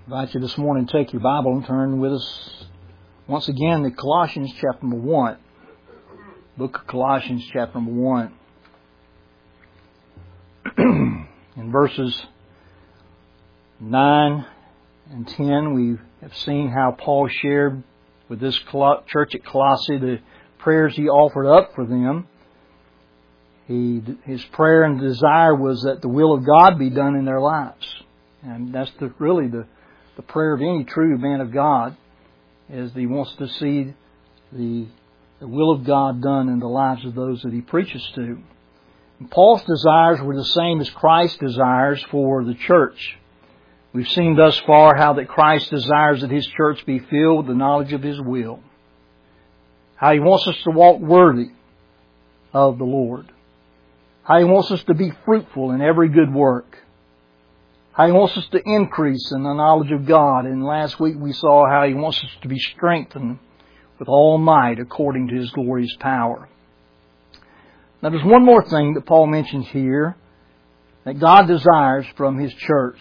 I invite you this morning to take your Bible and turn with us once again to Colossians chapter number 1. Book of Colossians chapter number 1. In verses 9 and 10 we have seen how Paul shared with this church at Colossae the prayers he offered up for them. His prayer and desire was that the will of God be done in their lives. And that's really the prayer of any true man of God, is that he wants to see the will of God done in the lives of those that he preaches to. And Paul's desires were the same as Christ's desires for the church. We've seen thus far how that Christ desires that His church be filled with the knowledge of His will. How He wants us to walk worthy of the Lord. How He wants us to be fruitful in every good work. How He wants us to increase in the knowledge of God. And last week we saw how He wants us to be strengthened with all might according to His glorious power. Now there's one more thing that Paul mentions here that God desires from His church.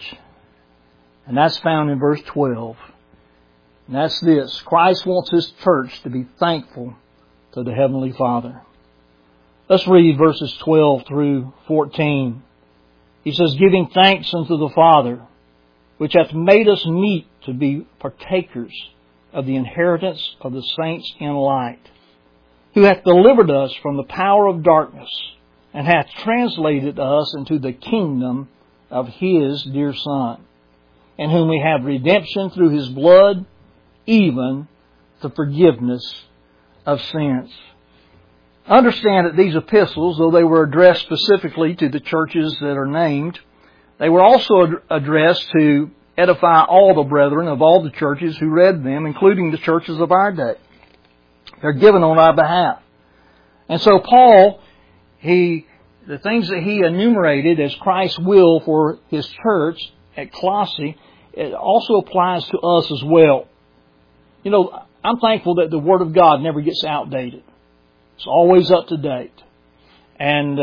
And that's found in verse 12. And that's this: Christ wants His church to be thankful to the Heavenly Father. Let's read verses 12 through 14. He says, "Giving thanks unto the Father, which hath made us meet to be partakers of the inheritance of the saints in light, who hath delivered us from the power of darkness, and hath translated us into the kingdom of His dear Son, in whom we have redemption through His blood, even the forgiveness of sins." Understand that these epistles, though they were addressed specifically to the churches that are named, they were also addressed to edify all the brethren of all the churches who read them, including the churches of our day. They're given on our behalf. And so Paul, the things that he enumerated as Christ's will for His church at Colossae, it also applies to us as well. You know, I'm thankful that the Word of God never gets outdated. It's always up to date. And,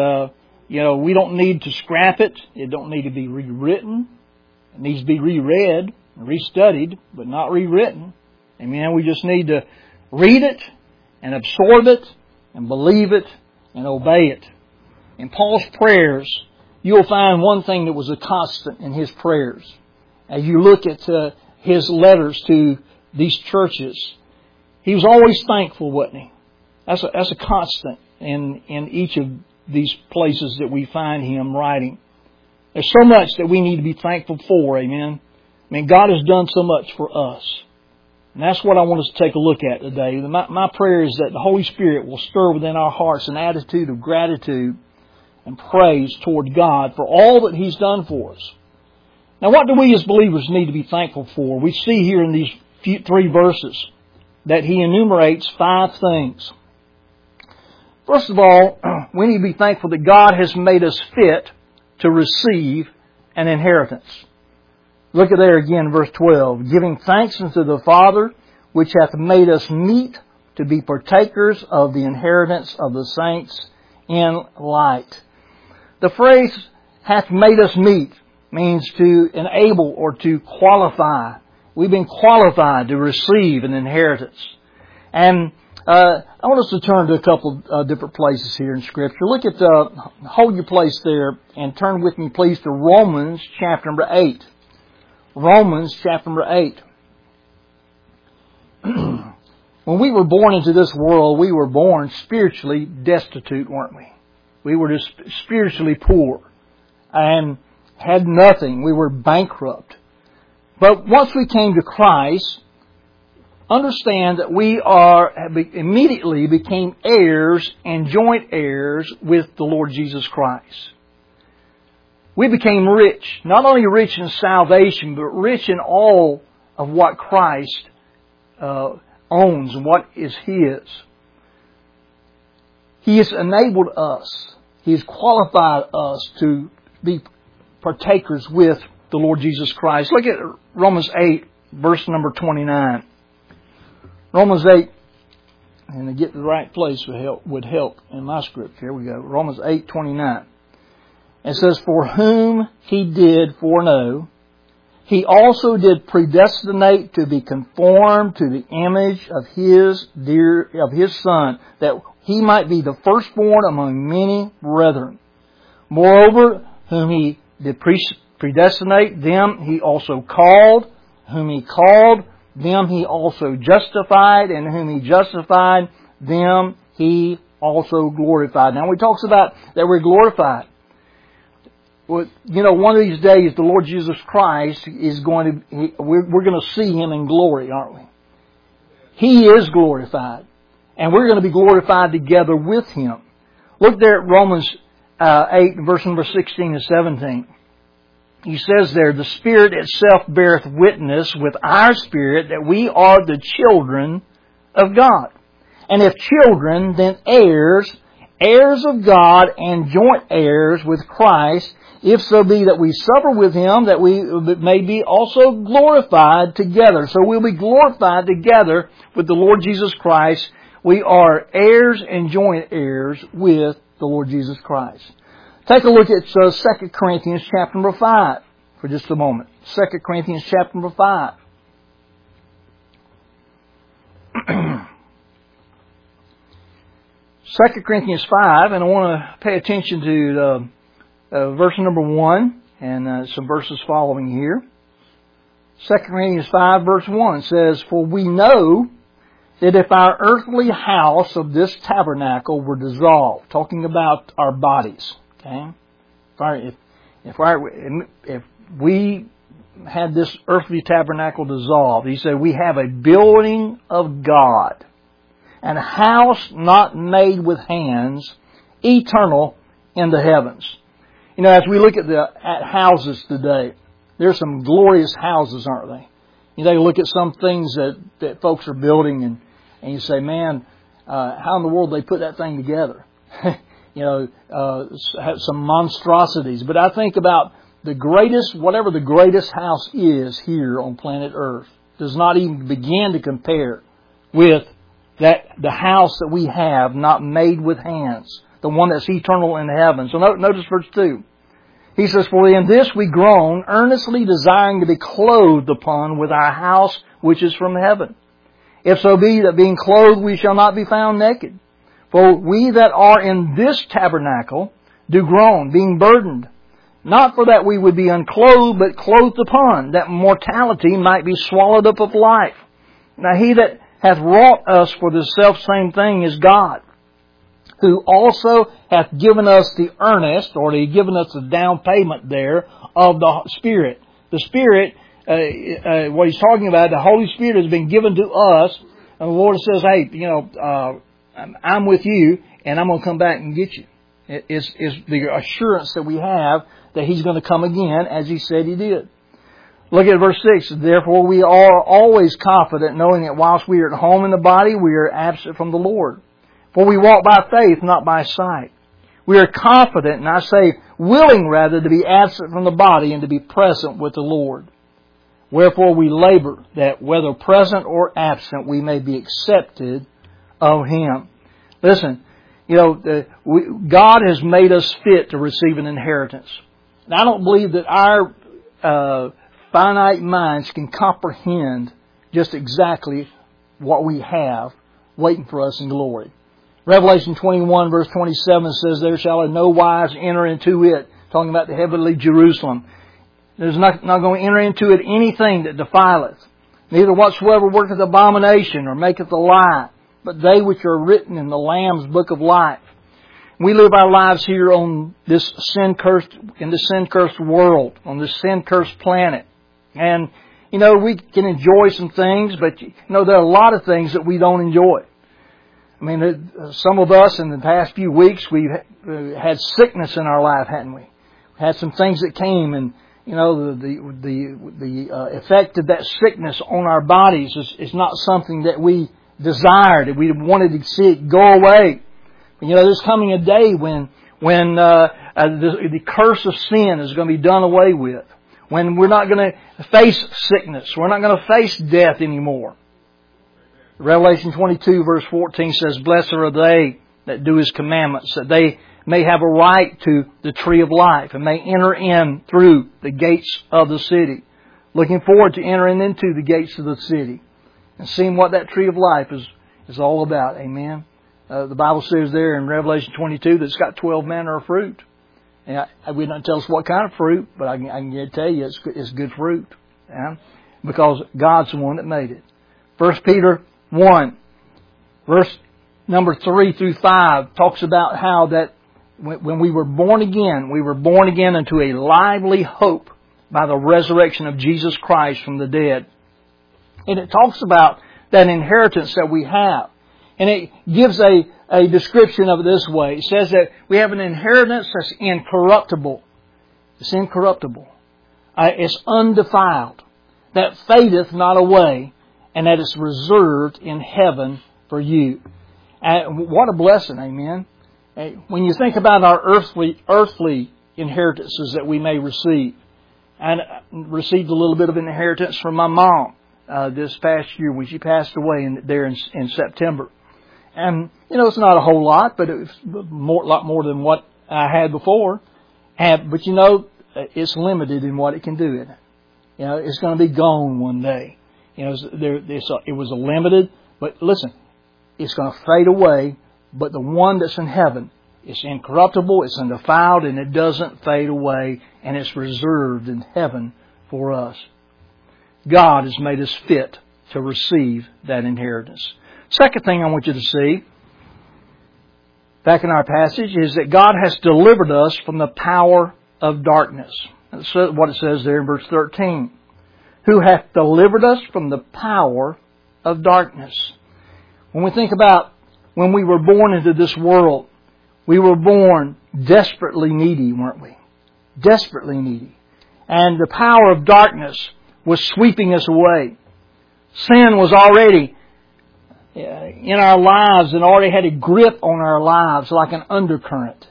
we don't need to scrap it. It don't need to be rewritten. It needs to be reread and restudied, but not rewritten. Amen. We just need to read it and absorb it and believe it and obey it. In Paul's prayers, you'll find one thing that was a constant in his prayers. As you look at his letters to these churches, he was always thankful, wasn't he? That's a constant in each of these places that we find him writing. There's so much that we need to be thankful for, amen? I mean, God has done so much for us. And that's what I want us to take a look at today. My prayer is that the Holy Spirit will stir within our hearts an attitude of gratitude and praise toward God for all that He's done for us. Now, what do we as believers need to be thankful for? We see here in these three verses that he enumerates 5 things. First of all, we need to be thankful that God has made us fit to receive an inheritance. Look at there again, verse 12. "Giving thanks unto the Father, which hath made us meet to be partakers of the inheritance of the saints in light." The phrase, "hath made us meet," means to enable or to qualify. We've been qualified to receive an inheritance. And I want us to turn to a couple different places here in Scripture. Look at, hold your place there and turn with me, please, to Romans chapter number 8. Romans chapter number 8. When we were born into this world, we were born spiritually destitute, weren't we? We were just spiritually poor and had nothing. We were bankrupt. But once we came to Christ, understand that we immediately became heirs and joint heirs with the Lord Jesus Christ. We became rich, not only rich in salvation, but rich in all of what Christ owns and what is His. He has enabled us. He has qualified us to be partakers with the Lord Jesus Christ. Look at Romans 8, verse number 29. Romans 8, and to get to the right place would help in my script. Here we go. Romans 8:29. It says, "For whom He did foreknow, He also did predestinate to be conformed to the image of His Son, that He might be the firstborn among many brethren. Moreover, whom He did predestinate, them He also called. Whom He called, them He also justified. And whom He justified, them He also glorified. Now, when He talks about that we're glorified, well, one of these days, the Lord Jesus Christ is we're going to see Him in glory, aren't we? He is glorified. And we're going to be glorified together with Him. Look there at Romans 8, verse number 16 and 17. He says there, the Spirit itself beareth witness with our spirit that we are the children of God. And if children, then heirs, heirs of God and joint heirs with Christ, if so be that we suffer with Him, that we may be also glorified together. So we'll be glorified together with the Lord Jesus Christ. We are heirs and joint heirs with the Lord Jesus Christ. Take a look at 2 Corinthians chapter number 5 for just a moment. 2 Corinthians chapter number 5. 2 Corinthians 5, and I want to pay attention to verse number 1 and some verses following here. 2 Corinthians 5 verse 1 says, For we know that if our earthly house of this tabernacle were dissolved, talking about our bodies, okay? If we had this earthly tabernacle dissolved, he said, we have a building of God, and a house not made with hands, eternal in the heavens. As we look at houses today, there's some glorious houses, aren't they? You look at some things that folks are building and you say, man, how in the world they put that thing together? Have some monstrosities. But I think about whatever the greatest house is here on planet Earth, does not even begin to compare with the house that we have, not made with hands, the one that's eternal in heaven. So notice verse 2. He says, For in this we groan, earnestly desiring to be clothed upon with our house which is from heaven. If so be that being clothed we shall not be found naked. For we that are in this tabernacle do groan, being burdened, not for that we would be unclothed, but clothed upon, that mortality might be swallowed up of life. Now He that hath wrought us for the selfsame thing is God, who also hath given us the earnest, or He given us the down payment there, of the Spirit. The Spirit, what He's talking about, the Holy Spirit has been given to us, and the Lord says, hey, I'm with you, and I'm going to come back and get you. It's the assurance that we have that He's going to come again, as He said He did. Look at verse 6. Therefore we are always confident, knowing that whilst we are at home in the body, we are absent from the Lord. For we walk by faith, not by sight. We are confident, and I say willing rather, to be absent from the body and to be present with the Lord. Wherefore we labor that whether present or absent, we may be accepted of Him. Listen, God has made us fit to receive an inheritance. And I don't believe that our finite minds can comprehend just exactly what we have waiting for us in glory. Revelation 21 verse 27 says, There shall in no wise enter into it, talking about the heavenly Jerusalem. There's not going to enter into it anything that defileth, neither whatsoever worketh abomination or maketh a lie, but they which are written in the Lamb's book of life. We live our lives here on this sin-cursed world, on this sin-cursed planet. And, we can enjoy some things, but, there are a lot of things that we don't enjoy. I mean, some of us in the past few weeks, we've had sickness in our life, hadn't we? We had some things that came, and, the effect of that sickness on our bodies is not something that we desired. We wanted to see it go away. But, there's coming a day when the curse of sin is going to be done away with. When we're not going to face sickness. We're not going to face death anymore. Revelation 22 verse 14 says, Blessed are they that do His commandments, that they may have a right to the tree of life and may enter in through the gates of the city. looking forward to entering into the gates of the city and seeing what that tree of life is all about. Amen. The Bible says there in Revelation 22 that it's got 12 manner of fruit. And we don't tell us what kind of fruit, but I can tell you it's good fruit. Yeah? Because God's the one that made it. 1 Peter 1, verse number 3 through 5 talks about how that when we were born again into a lively hope by the resurrection of Jesus Christ from the dead. And it talks about that inheritance that we have. And it gives a description of it this way. It says that we have an inheritance that's incorruptible. It's incorruptible. It's undefiled. That fadeth not away. And that is reserved in heaven for you. What a blessing, amen. When you think about our earthly inheritances that we may receive. I received a little bit of inheritance from my mom this past year when she passed away in September. And, it's not a whole lot, but it was a lot more than what I had before. But, it's limited in what it can do in it. It's going to be gone one day. It was a limited, but listen, it's going to fade away. But the one that's in heaven is incorruptible, it's undefiled, and it doesn't fade away, and it's reserved in heaven for us. God has made us fit to receive that inheritance. Second thing I want you to see, back in our passage, is that God has delivered us from the power of darkness. That's what it says there in verse 13. Who hath delivered us from the power of darkness. When we think about when we were born into this world, we were born desperately needy, weren't we? Desperately needy. And the power of darkness was sweeping us away. Sin was already in our lives and already had a grip on our lives like an undercurrent.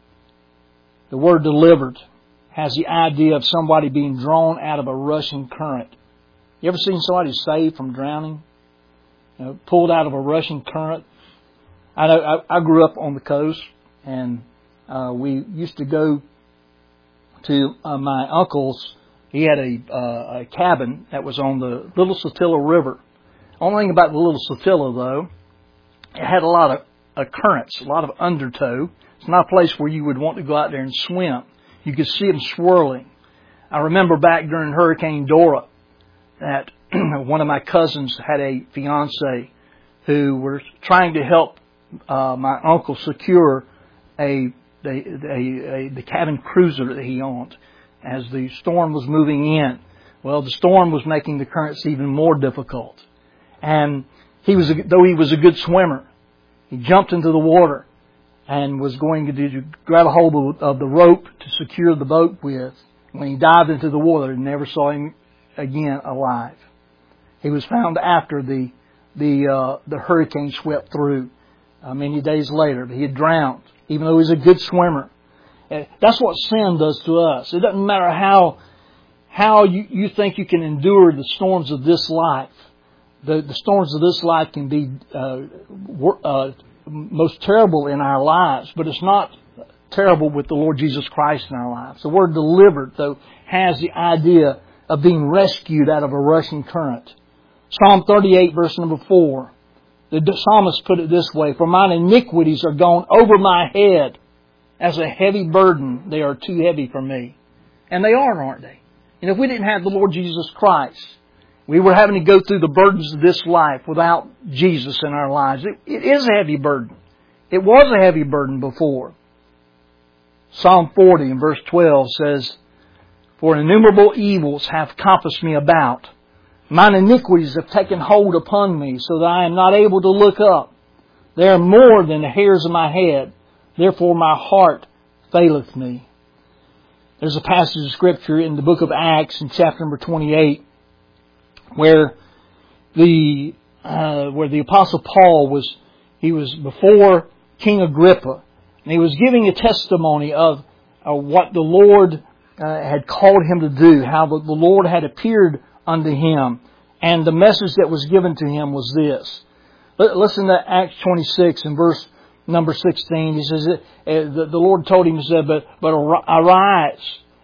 The word delivered has the idea of somebody being drawn out of a rushing current. You ever seen somebody saved from drowning? Pulled out of a rushing current? I grew up on the coast, and we used to go to my uncle's. He had a cabin that was on the Little Satilla River. Only thing about the Little Satilla, though, it had a lot of currents, a lot of undertow. It's not a place where you would want to go out there and swim. You could see them swirling. I remember back during Hurricane Dora that one of my cousins had a fiancée who were trying to help my uncle secure the cabin cruiser that he owned as the storm was moving in. Well, the storm was making the currents even more difficult. And though he was a good swimmer, he jumped into the water and was going to grab a hold of the rope to secure the boat with. When he dived into the water, they never saw him again alive. He was found after the hurricane swept through many days later. But he had drowned, even though he was a good swimmer. That's what sin does to us. It doesn't matter how you think you can endure the storms of this life. The storms of this life can be most terrible in our lives, but it's not terrible with the Lord Jesus Christ in our lives. The word delivered, though, has the idea of being rescued out of a rushing current. Psalm 38, verse number 4. The psalmist put it this way, for mine iniquities are gone over my head. As a heavy burden, they are too heavy for me. And they are, aren't they? And if we didn't have the Lord Jesus Christ, we were having to go through the burdens of this life without Jesus in our lives. It is a heavy burden. It was a heavy burden before. Psalm 40 and verse 12 says, for innumerable evils have compassed me about. Mine iniquities have taken hold upon me, so that I am not able to look up. They are more than the hairs of my head. Therefore my heart faileth me. There's a passage of Scripture in the book of Acts in chapter number 28 where the Apostle Paul was before King Agrippa, and he was giving a testimony of what the Lord had called him to do, how the Lord had appeared unto him, and the message that was given to him was this. Listen to Acts 26 and verse number 16. He says, the Lord told him, he said, but arise,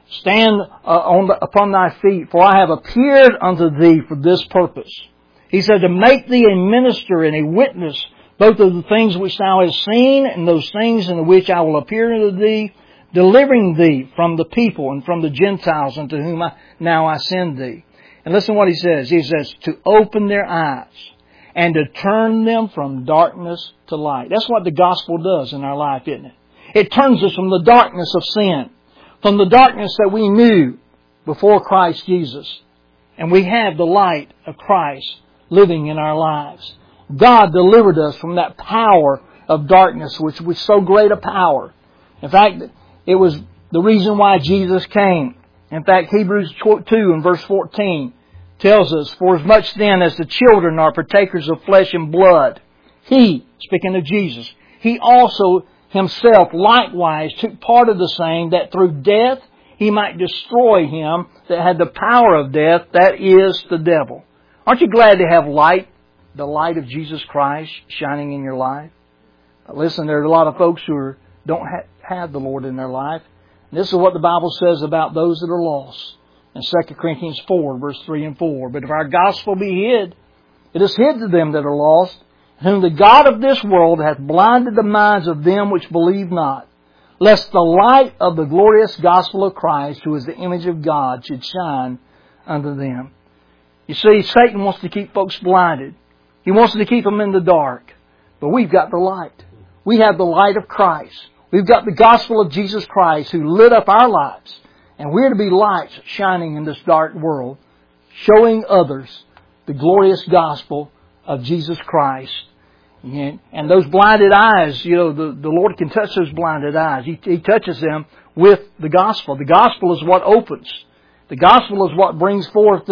Stand upon thy feet, for I have appeared unto thee for this purpose. He said, to make thee a minister and a witness, both of the things which thou hast seen and those things in which I will appear unto thee, delivering thee from the people and from the Gentiles unto whom now I send thee. And listen what he says. He says, to open their eyes and to turn them from darkness to light. That's what the gospel does in our life, isn't it? It turns us from the darkness of sin, from the darkness that we knew before Christ Jesus. And we have the light of Christ living in our lives. God delivered us from that power of darkness, which was so great a power. In fact, it was the reason why Jesus came. In fact, Hebrews 2 and verse 14 tells us, for as much then as the children are partakers of flesh and blood, He, speaking of Jesus, He also Himself likewise took part of the same, that through death He might destroy him that had the power of death, that is, the devil. Aren't you glad to have light, the light of Jesus Christ shining in your life? Listen, there are a lot of folks who don't have the Lord in their life. And this is what the Bible says about those that are lost. In 2 Corinthians 4, verse 3 and 4. But if our gospel be hid, it is hid to them that are lost, whom the God of this world hath blinded the minds of them which believe not, lest the light of the glorious gospel of Christ, who is the image of God, should shine unto them. You see, Satan wants to keep folks blinded. He wants to keep them in the dark. But we've got the light. We have the light of Christ. We've got the gospel of Jesus Christ who lit up our lives. And we're to be lights shining in this dark world, showing others the glorious gospel of Jesus Christ. And those blinded eyes, the Lord can touch those blinded eyes. He touches them with the gospel. The gospel is what opens. The gospel is what brings forth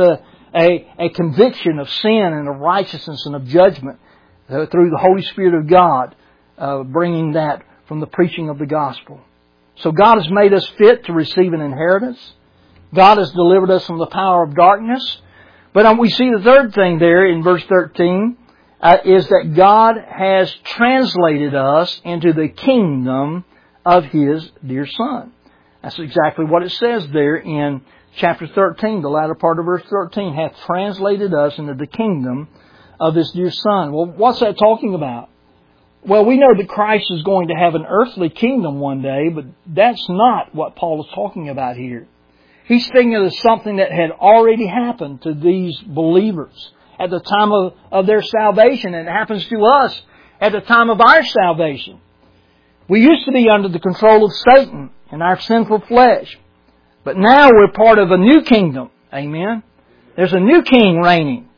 a conviction of sin and of righteousness and of judgment through the Holy Spirit of God, bringing that from the preaching of the gospel. So God has made us fit to receive an inheritance. God has delivered us from the power of darkness. But we see the third thing there in verse 13, is that God has translated us into the kingdom of His dear Son. That's exactly what it says there in chapter 13, the latter part of verse 13, hath translated us into the kingdom of His dear Son. Well, what's that talking about? Well, we know that Christ is going to have an earthly kingdom one day, but that's not what Paul is talking about here. He's thinking of something that had already happened to these believers at the time of their salvation, and it happens to us at the time of our salvation. We used to be under the control of Satan and our sinful flesh, but now we're part of a new kingdom. Amen? There's a new king reigning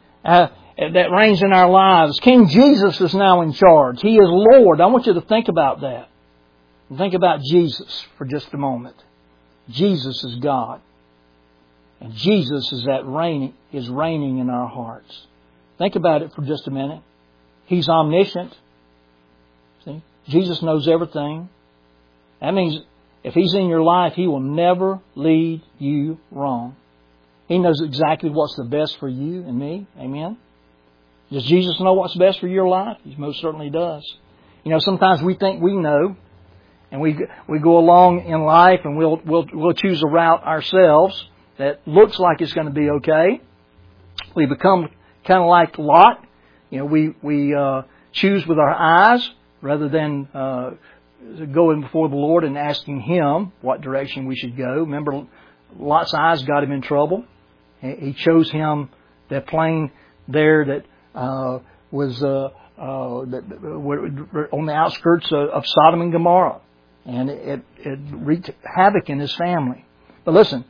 that reigns in our lives. King Jesus is now in charge. He is Lord. I want you to think about that. Think about Jesus for just a moment. Jesus is God. And Jesus is reigning in our hearts. Think about it for just a minute. He's omniscient. See? Jesus knows everything. That means if He's in your life, He will never lead you wrong. He knows exactly what's the best for you and me. Amen? Does Jesus know what's best for your life? He most certainly does. Sometimes we think we know, and we go along in life and we'll choose a route ourselves that looks like it's going to be okay. We become kind of like Lot. We choose with our eyes rather than going before the Lord and asking Him what direction we should go. Remember, Lot's eyes got him in trouble. He chose him that plane there that was on the outskirts of Sodom and Gomorrah. And it wreaked havoc in his family. But listen,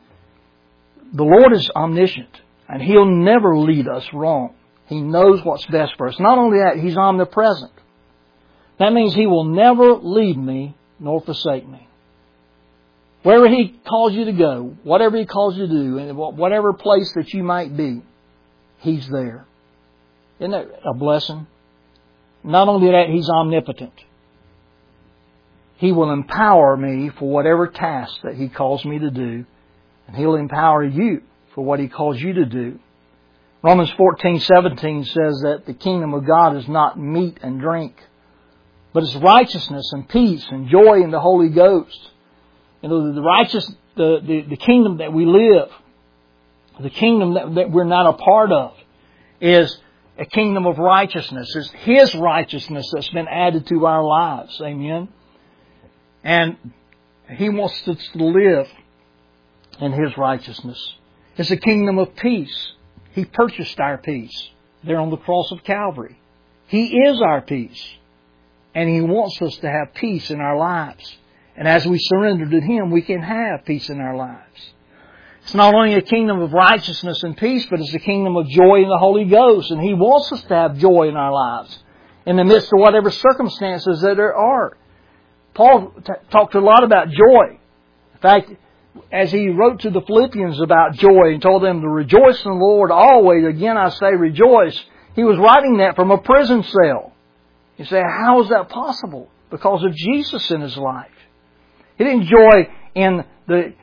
the Lord is omniscient, and He'll never lead us wrong. He knows what's best for us. Not only that, He's omnipresent. That means He will never leave me nor forsake me. Wherever He calls you to go, whatever He calls you to do, and whatever place that you might be, He's there. Isn't that a blessing? Not only that, He's omnipotent. He will empower me for whatever task that He calls me to do. And He'll empower you for what He calls you to do. Romans 14:17 says that the kingdom of God is not meat and drink, but it's righteousness and peace and joy in the Holy Ghost. The the kingdom that we live, the kingdom that we're not a part of, is a kingdom of righteousness. It's His righteousness that's been added to our lives. Amen. And He wants us to live in His righteousness. It's a kingdom of peace. He purchased our peace there on the cross of Calvary. He is our peace. And He wants us to have peace in our lives. And as we surrender to Him, we can have peace in our lives. It's not only a kingdom of righteousness and peace, but it's a kingdom of joy in the Holy Ghost. And He wants us to have joy in our lives in the midst of whatever circumstances that there are. Paul talked a lot about joy. In fact, as he wrote to the Philippians about joy and told them to rejoice in the Lord always, again I say rejoice, he was writing that from a prison cell. You say, how is that possible? Because of Jesus in his life. He didn't joy in the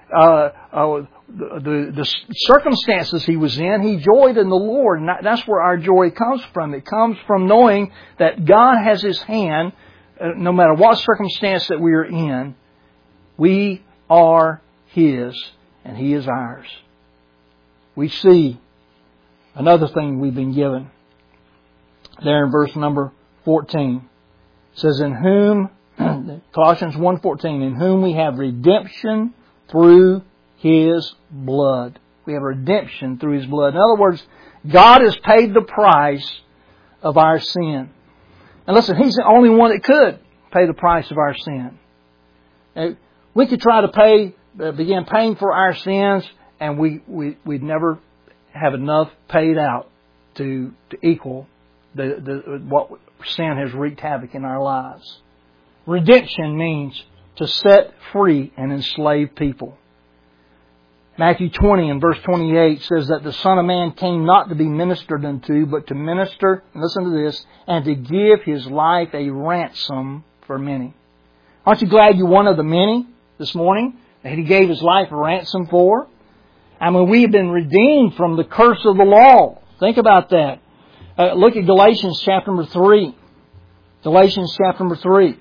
circumstances he was in. He joyed in the Lord. And that's where our joy comes from. It comes from knowing that God has His hand, no matter what circumstance that we are in. We are His and He is ours. We see another thing we've been given. There in verse number 14. It says, in whom, Colossians 1:14, in whom we have redemption through His blood. We have redemption through His blood. In other words, God has paid the price of our sin. And listen, He's the only one that could pay the price of our sin. We could try to begin paying for our sins, and we'd never have enough paid out to equal what sin has wreaked havoc in our lives. Redemption means to set free an enslaved people. Matthew 20 and verse 28 says that the Son of Man came not to be ministered unto, but to minister, and listen to this, and to give His life a ransom for many. Aren't you glad you're one of the many this morning that He gave His life a ransom for? I mean, we have been redeemed from the curse of the law. Think about that. Look at Galatians chapter number 3. Galatians chapter number 3.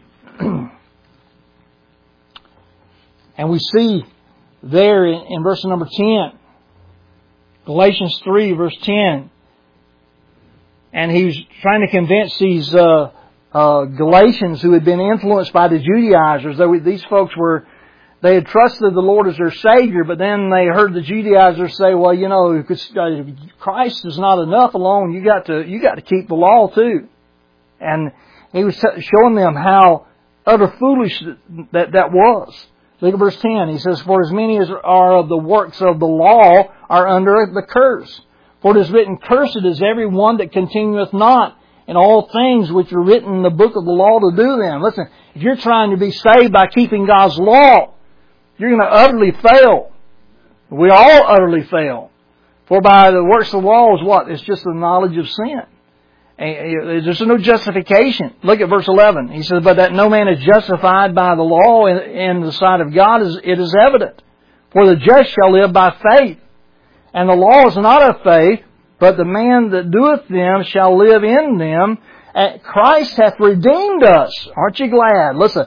And we see there in verse number 10. Galatians 3 verse 10. And he was trying to convince these Galatians who had been influenced by the Judaizers. These folks they had trusted the Lord as their Savior, but then they heard the Judaizers say, well, you know, Christ is not enough alone. You got to keep the law too. And he was showing them how utter foolish that was. Look at verse 10. He says, for as many as are of the works of the law are under the curse. For it is written, cursed is every one that continueth not in all things which are written in the book of the law to do them. Listen, if you're trying to be saved by keeping God's law, you're going to utterly fail. We all utterly fail. For by the works of the law is what? It's just the knowledge of sin. There's no justification. Look at verse 11. He says, but that no man is justified by the law in the sight of God, it is evident. For the just shall live by faith. And the law is not of faith, but the man that doeth them shall live in them. Christ hath redeemed us. Aren't you glad? Listen,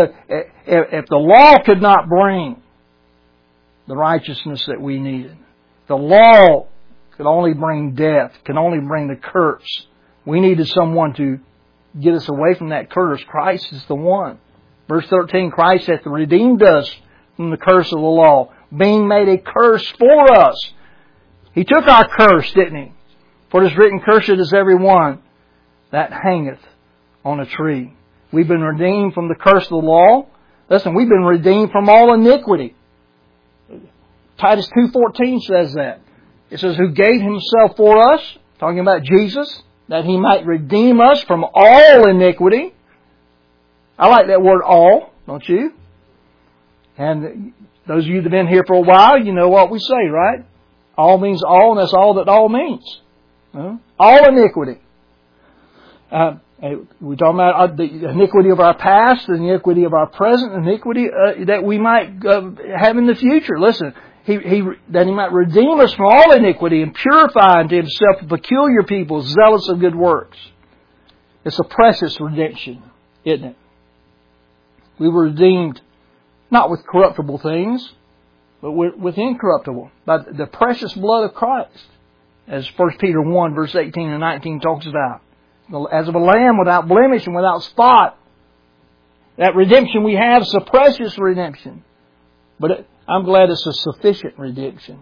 if the law could not bring the righteousness that we needed, the law could only bring death, could only bring the curse. We needed someone to get us away from that curse. Christ is the one. Verse 13, Christ hath redeemed us from the curse of the law, being made a curse for us. He took our curse, didn't He? For it is written, cursed is every one that hangeth on a tree. We've been redeemed from the curse of the law. Listen, we've been redeemed from all iniquity. Titus 2:14 says that. It says, who gave Himself for us, talking about Jesus, that He might redeem us from all iniquity. I like that word all, don't you? And those of you that have been here for a while, you know what we say, right? All means all, and that's all that all means. All iniquity. We're talking about the iniquity of our past, the iniquity of our present, iniquity that we might have in the future. Listen, that He might redeem us from all iniquity and purify unto Himself a peculiar people, zealous of good works. It's a precious redemption, isn't it? We were redeemed not with corruptible things, but with incorruptible, by the precious blood of Christ, as 1 Peter 1, verse 18 and 19 talks about. As of a lamb without blemish and without spot. That redemption we have is a precious redemption. But I'm glad it's a sufficient redemption.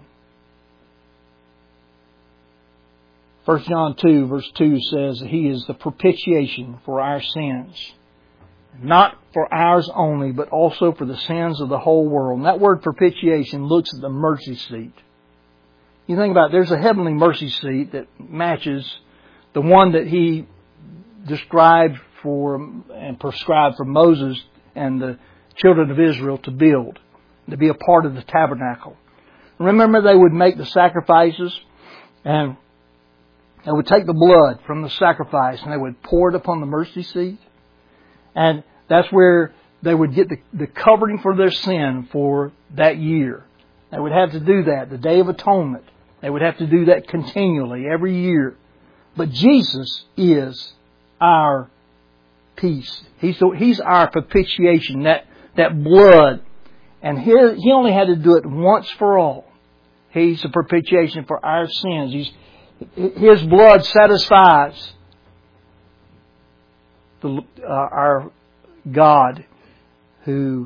1 John 2, verse 2 says that He is the propitiation for our sins. Not for ours only, but also for the sins of the whole world. And that word propitiation looks at the mercy seat. You think about it, there's a heavenly mercy seat that matches the one that He described for and prescribed for Moses and the children of Israel to build, to be a part of the tabernacle. Remember, they would make the sacrifices and they would take the blood from the sacrifice and they would pour it upon the mercy seat. And that's where they would get the covering for their sin for that year. They would have to do that, the Day of Atonement. They would have to do that continually, every year. But Jesus is our peace. He's our propitiation, that blood. And He only had to do it once for all. He's a propitiation for our sins. His blood satisfies our God who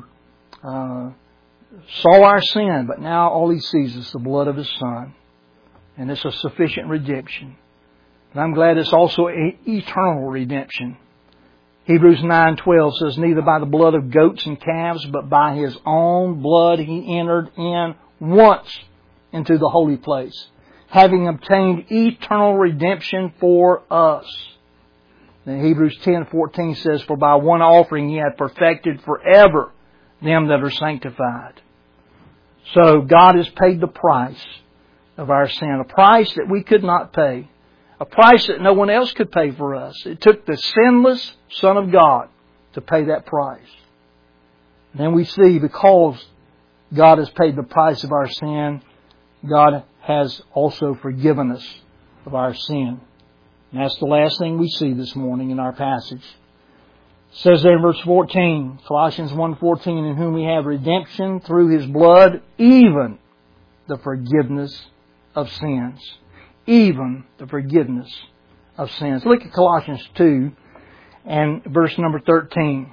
saw our sin, but now all He sees is the blood of His Son. And it's a sufficient redemption. And I'm glad it's also an eternal redemption. Hebrews 9:12 says, neither by the blood of goats and calves, but by His own blood He entered in once into the holy place, having obtained eternal redemption for us. And Hebrews 10:14 says, for by one offering He hath perfected forever them that are sanctified. So God has paid the price of our sin, a price that we could not pay, a price that no one else could pay for us. It took the sinless Son of God to pay that price. And then we see, because God has paid the price of our sin, God has also forgiven us of our sin. And that's the last thing we see this morning in our passage. It says there in verse 14, Colossians 1:14, in whom we have redemption through His blood, even the forgiveness of sins. Even the forgiveness of sins. Look at Colossians 2 and verse number 13.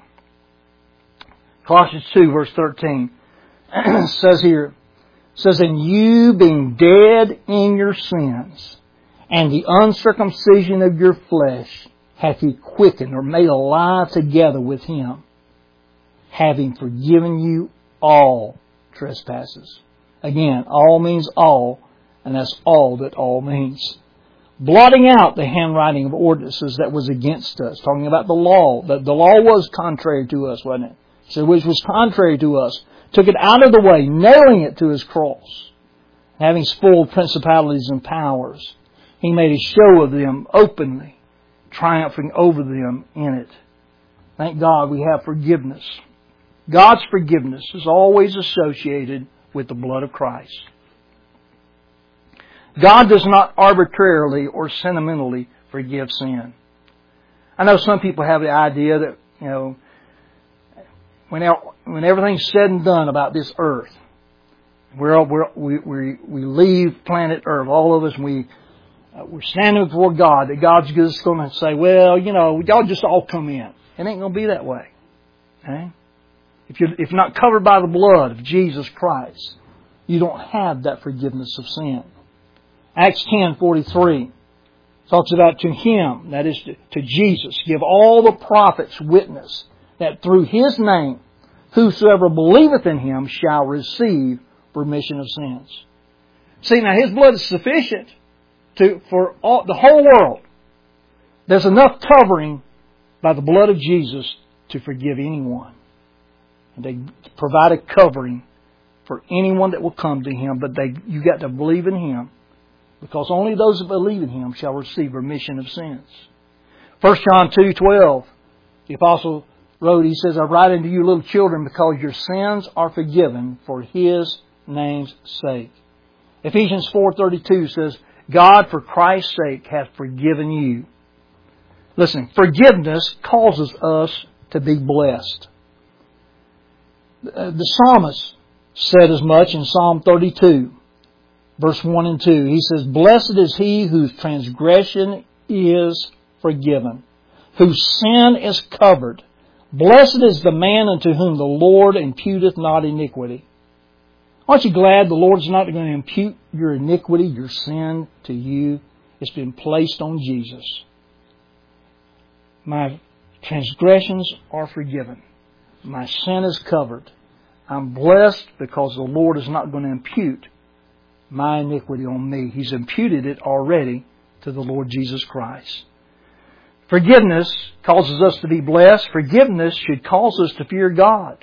Colossians 2 verse 13 says here, says, and you being dead in your sins and the uncircumcision of your flesh hath He quickened or made alive together with Him, having forgiven you all trespasses. Again, all means all. And that's all that all means. Blotting out the handwriting of ordinances that was against us. Talking about the law. That the law was contrary to us, wasn't it? So which was contrary to us. Took it out of the way, nailing it to His cross. Having spoiled principalities and powers, He made a show of them openly, triumphing over them in it. Thank God we have forgiveness. God's forgiveness is always associated with the blood of Christ. God does not arbitrarily or sentimentally forgive sin. I know some people have the idea that, when everything's said and done about this earth, we leave planet Earth, all of us, and we're standing before God, that God's just going to say, well, y'all just all come in. It ain't going to be that way. Okay? If you're not covered by the blood of Jesus Christ, you don't have that forgiveness of sin. Acts 10:43 talks about to Him, that is to Jesus, give all the prophets witness that through His name whosoever believeth in Him shall receive remission of sins. See, now His blood is sufficient for the whole world. There's enough covering by the blood of Jesus to forgive anyone. And they provide a covering for anyone that will come to Him, but you got to believe in Him. Because only those that believe in Him shall receive remission of sins. 1 John 2:12, the Apostle wrote, he says, I write unto you little children because your sins are forgiven for His name's sake. Ephesians 4:32 says, God for Christ's sake hath forgiven you. Listen, forgiveness causes us to be blessed. The psalmist said as much in Psalm 32, verse 1 and 2. He says, "Blessed is he whose transgression is forgiven, whose sin is covered. Blessed is the man unto whom the Lord imputeth not iniquity." Aren't you glad the Lord's not going to impute your iniquity, your sin to you? It's been placed on Jesus. My transgressions are forgiven. My sin is covered. I'm blessed because the Lord is not going to impute my iniquity on me. He's imputed it already to the Lord Jesus Christ. Forgiveness causes us to be blessed. Forgiveness should cause us to fear God.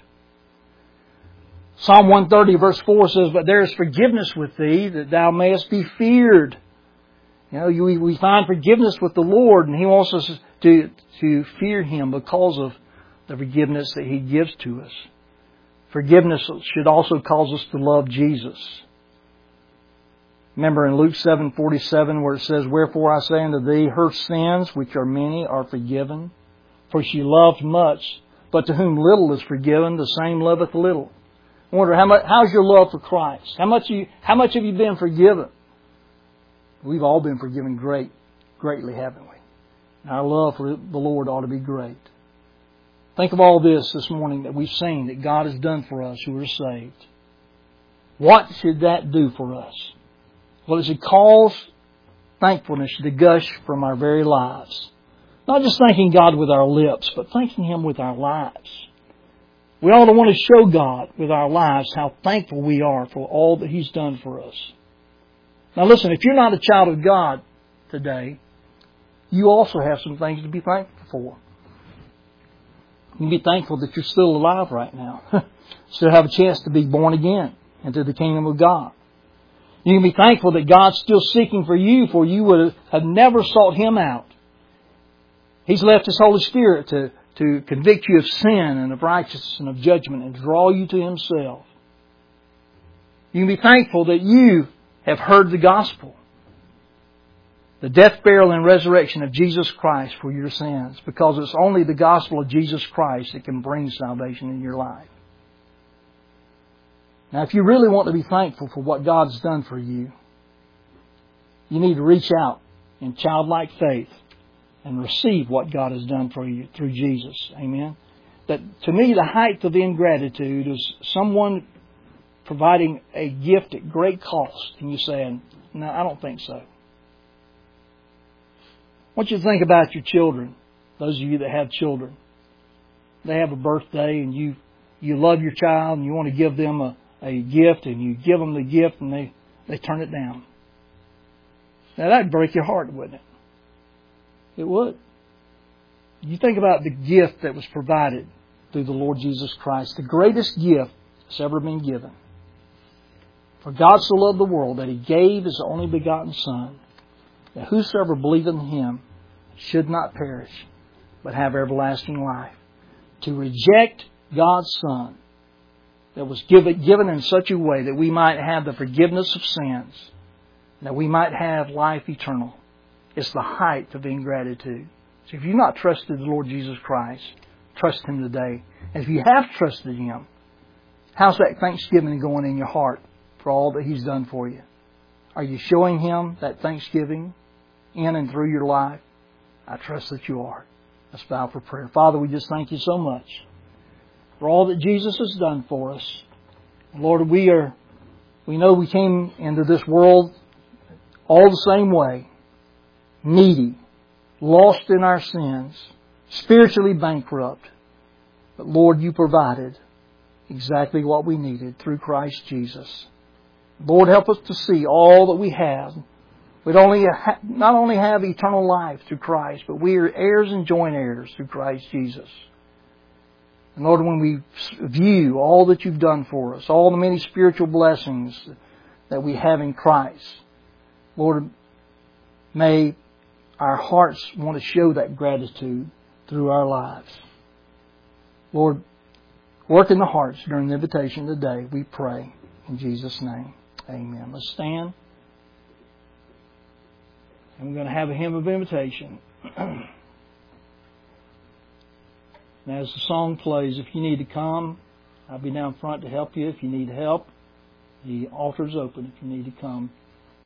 Psalm 130 verse 4 says, "But there is forgiveness with thee, that thou mayest be feared." You know, we find forgiveness with the Lord, and He wants us to fear Him because of the forgiveness that He gives to us. Forgiveness should also cause us to love Jesus. Remember in Luke 7:47 where it says, "Wherefore I say unto thee, her sins, which are many, are forgiven. For she loved much, but to whom little is forgiven, the same loveth little." I wonder, how's your love for Christ? How much have you been forgiven? We've all been forgiven greatly, haven't we? And our love for the Lord ought to be great. Think of all this morning that we've seen that God has done for us who are saved. What should that do for us? Well, it should cause thankfulness to gush from our very lives. Not just thanking God with our lips, but thanking Him with our lives. We ought to want to show God with our lives how thankful we are for all that He's done for us. Now listen, if you're not a child of God today, you also have some things to be thankful for. You can be thankful that you're still alive right now. Still have a chance to be born again into the kingdom of God. You can be thankful that God's still seeking for you would have never sought Him out. He's left His Holy Spirit to convict you of sin and of righteousness and of judgment and draw you to Himself. You can be thankful that you have heard the gospel. The death, burial, and resurrection of Jesus Christ for your sins. Because it's only the gospel of Jesus Christ that can bring salvation in your life. Now, if you really want to be thankful for what God's done for you, you need to reach out in childlike faith and receive what God has done for you through Jesus. Amen? That, to me, the height of ingratitude is someone providing a gift at great cost, and you saying, "No, I don't think so." I want you to think about your children. Those of you that have children. They have a birthday, and you love your child, and you want to give them a gift, and you give them the gift, and they turn it down. Now, that'd break your heart, wouldn't it? It would. You think about the gift that was provided through the Lord Jesus Christ, the greatest gift that's ever been given. For God so loved the world that He gave His only begotten Son, that whosoever believeth in Him should not perish, but have everlasting life. To reject God's Son that was given in such a way that we might have the forgiveness of sins, that we might have life eternal, is the height of ingratitude. So if you've not trusted the Lord Jesus Christ, trust Him today. And if you have trusted Him, how's that thanksgiving going in your heart for all that He's done for you? Are you showing Him that thanksgiving in and through your life? I trust that you are. Let's bow for prayer. Father, we just thank You so much for all that Jesus has done for us. Lord, we know we came into this world all the same way. Needy, lost in our sins, spiritually bankrupt. But Lord, You provided exactly what we needed through Christ Jesus. Lord, help us to see all that we have. We'd not only have eternal life through Christ, but we are heirs and joint heirs through Christ Jesus. And Lord, when we view all that You've done for us, all the many spiritual blessings that we have in Christ, Lord, may our hearts want to show that gratitude through our lives. Lord, work in the hearts during the invitation today, we pray. In Jesus' name, amen. Let's stand. And we're going to have a hymn of invitation. And as the song plays, if you need to come, I'll be down front to help you if you need help. The altar's open if you need to come